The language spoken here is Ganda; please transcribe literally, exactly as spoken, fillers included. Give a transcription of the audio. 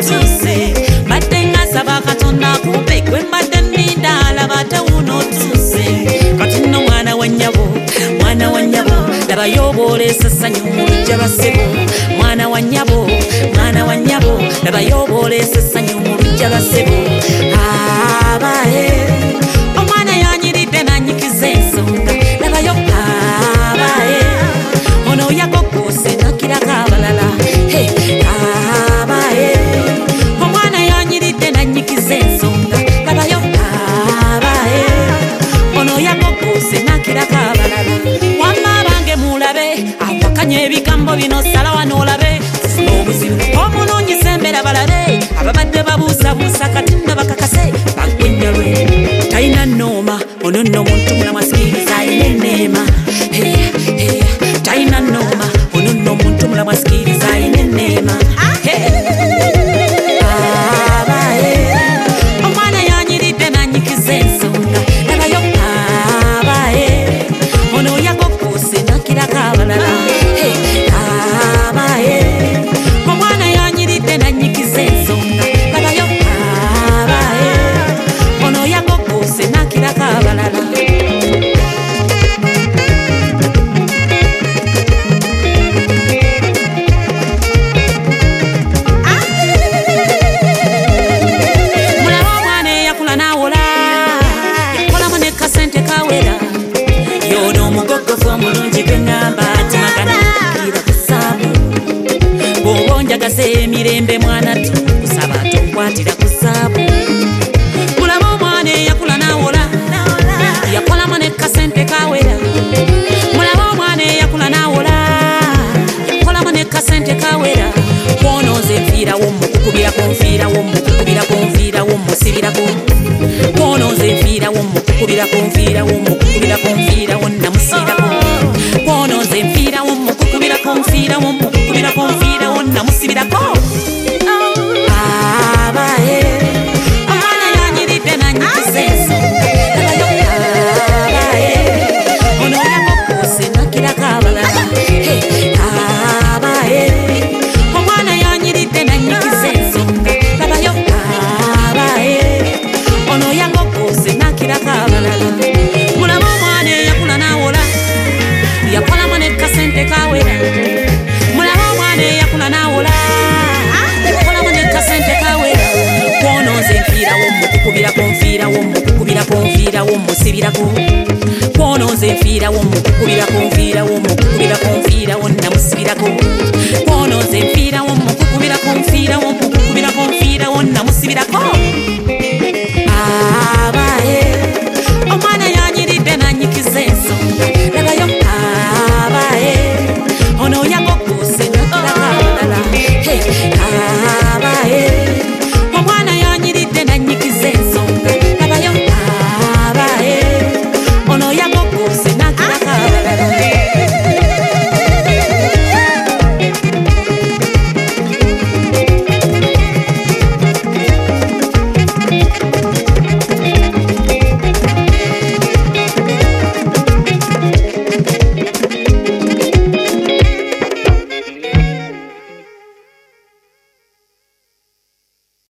tuse matenga saba katonda kupe kwe mbadde nindala bate uno tuse katino mwana wa nyabo mwana wa nyabo laba yobole sasanyu mulujja basebo mwana wa nyabo mwana wa nyabo laba yobole sasanyu mulujja basebo abaye omwana yanyiridde nanyikiza ensonga laba yo abaye ono yakokose nakirako abalala hey abaye omwana yanyiridde nanyikiza ensonga laba yo abaye ono yakokose nakirako abalala wamma bange mulabe awakanya ebigambo bino sala wano olabe obuzibu omulungi sembera balabe ababadde babuusabuusa kati nno bakakase bagwenyalwe talina nnooma ono nno muntu mulamu asikiriza alina enneema talina nnooma ono nno muntu mulamu asikiriza alina enneema abaye omwana yanyiridde nanyikiza ensonga labayo abaye ono yakokose nakirako abalala abaye omwana yanyiridde nanyikiza ensonga labayo abaye ono yakokose nakirako abalala mulaba omwana eyakula nawola yakolamu ne kasente kawera yono omugogofu omulungi gweŋŋamba timagana kukira ku ssaabu bw'oba onjagaza emirembe mwana tukusaba tonkwatira ku ssaabu mulaba omwana eyakula nawola yakolamu ne kasente kawera mulaba omwana eyakula nawola yakolamu ne kasente kawera kwonoze nfiirawo mukukubirako nfiirawo mukukubirako nfiirawo musibirako kwonoze nfiirawo mukukubirako nfiirawo mukukubirako nfiirawo namusirako kwonoze nfiirawo mukukubirako nfiirawo mukukubirako nfiirawo namusibirako abaye omwana yanyiridde nanyikiza ensonga labayo abaye ono yakokose nakirako abalala abaye omwana yanyiridde nanyikiza ensonga labayo abaye ono yakokose nakirako abalala mulaba omwana eyakula nawola yakolamu ne kasente kawera mulaba omwana eyakula nawola yakolamu ne kasente kawera kwonoze nfiirawo mukukubirako nfiirawo mukukubirako nfiirawo musibirako kwonoze nfiirawo mukukubirako nfiirawo